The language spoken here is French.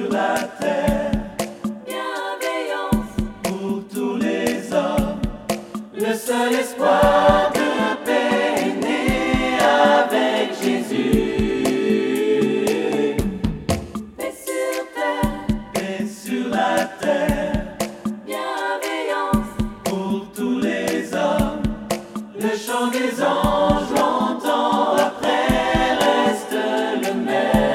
sur la terre. Bienveillance pour tous les hommes, le seul espoir.